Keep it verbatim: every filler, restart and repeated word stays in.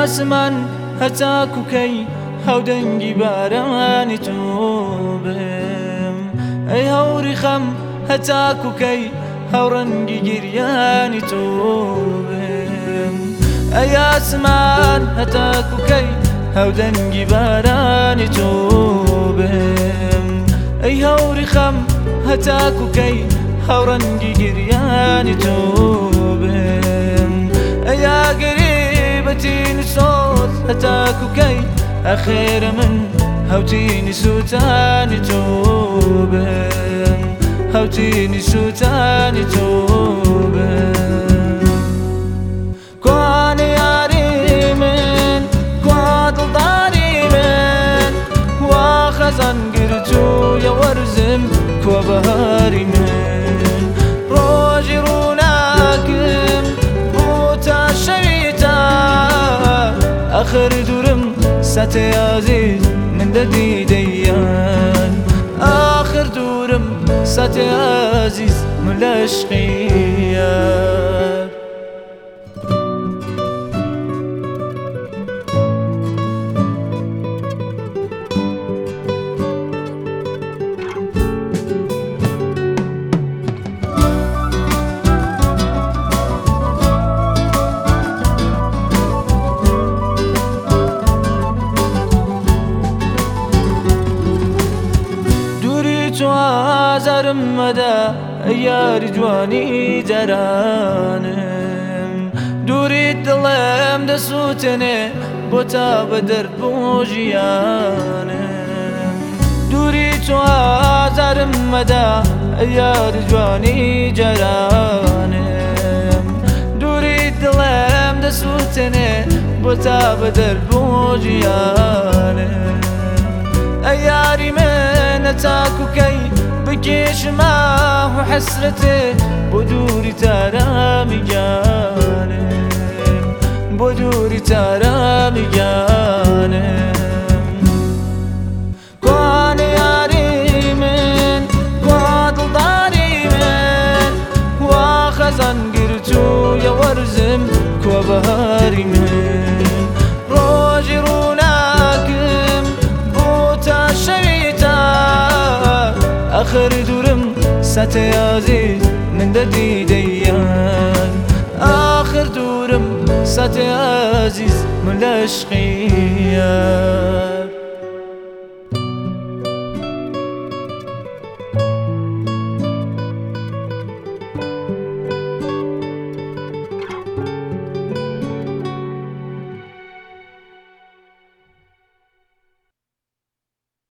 ئاسمان هەتاکو کەی هەودەنگی بارانی تۆ بم ئەی هەوری خەم هەتاکو کەی هەوڕەنگی گریانی تۆ بم ئەی ئاسمان هەتاکو کەی هەودەنگی بارانی تۆ بم ئەی هەوری خەم هەتاکو کەی هەوڕەنگی گریانی تۆ بم ئەی ئاگەریبەتینی سۆز هەتاکو کەی ئەخێرە من هەوتینی سووتانی تۆ بم هەوتینی سووتانی تۆ بم کوانە یاری من کوا دڵداری من وا خەزان گرتوویە وەرزم کوا بەهاری من ڕۆژی ڕووناکم بوو تا شەوی تا ئەخر دوورم سەتێ عەزیز من دەدیدەیان ئاخر دوورم سەتێ عەزیز من لە عشقیان ئازارم مەدە یاری جوانی جارانم دووریت دڵێم دەسووتێنێ بۆ تا بە دەرد بۆ ژیانم دووری تۆ ئازارم مەدە یاری جوانی جارانم دووریت دڵێم دەسووتێنێ بۆ تا بە دەرد بۆ ژیانم ئەی یاری من هەتاکو کەی بکێشمە و حەسرەتێ بۆ دووری تارامی گیانم بۆ دووری تارامی گیانم کوانە یاری من کوا دڵداری من وا خەزان گرتوویە وەرزم کوا بەهاری من ڕۆژی ڕووناکم بوو تا شەوی تا ئەخر دوورم سەتێ عەزیز من دەدیدەیان ئاخر دوورم سەتێ عەزیز من لە عشقیان